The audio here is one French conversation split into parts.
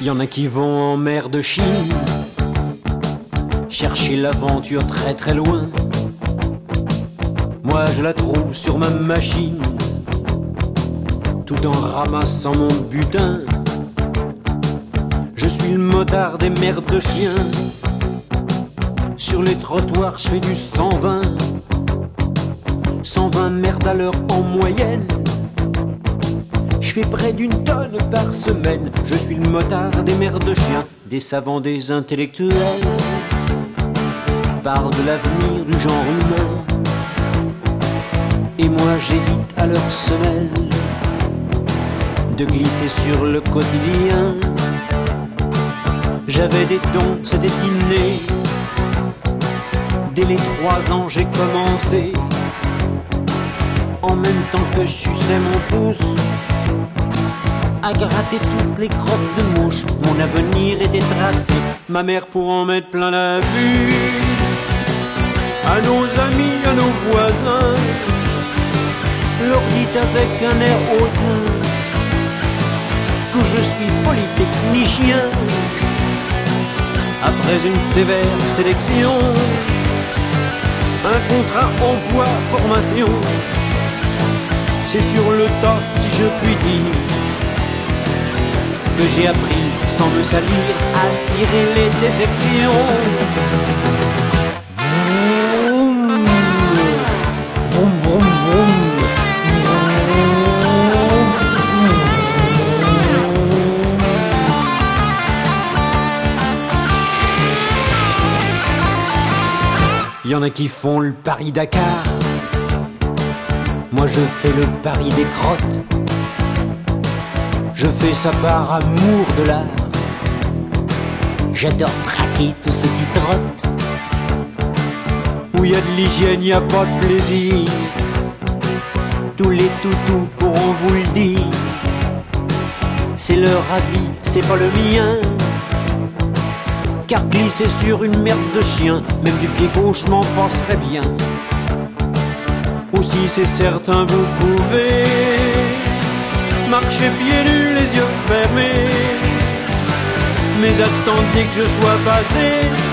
Y en a qui vont en mer de Chine chercher l'aventure très très loin. Moi je la trouve sur ma machine, tout en ramassant mon butin. Je suis le motard des mers de chiens. Sur les trottoirs je fais du 120, 120 merdes à l'heure en moyenne. Je fais près d'une tonne par semaine. Je suis le motard des mers de chiens, des savants, des intellectuels. Parle de l'avenir du genre humain, et moi j'évite à leur semelle de glisser sur le quotidien. J'avais des dons, c'était inné. Dès les 3 ans j'ai commencé, en même temps que je suçais mon pouce, à gratter toutes les crottes de mouche. Mon avenir était tracé, ma mère pour en mettre plein la vue. À nos amis, à nos voisins, leur dit avec un air hautain que je suis polytechnicien. Après une sévère sélection, un contrat emploi-formation, c'est sur le tas, si je puis dire, que j'ai appris, sans me salir, à aspirer les déjections. Vroom, vroom, vroom. Y en a qui font le Paris-Dakar, moi je fais le Paris des crottes. Je fais ça par amour de l'art, j'adore traquer tous ceux qui trottent. Où y a de l'hygiène, y a pas de plaisir, tous les toutous pourront vous le dire. C'est leur avis, c'est pas le mien, car glisser sur une merde de chien, même du pied gauche m'en passerait bien. Aussi c'est certain vous pouvez marcher pieds nus, les yeux fermés, mais attendez que je sois passé.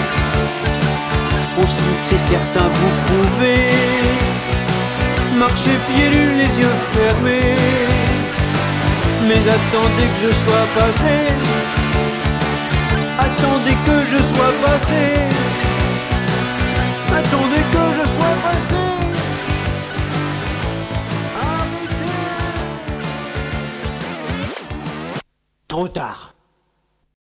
Aussi c'est certain vous pouvez marcher pieds nus, les yeux fermés, mais attendez que je sois passé. Attendez que je sois passé. Attendez que je sois passé. Arrêtez. Trop tard.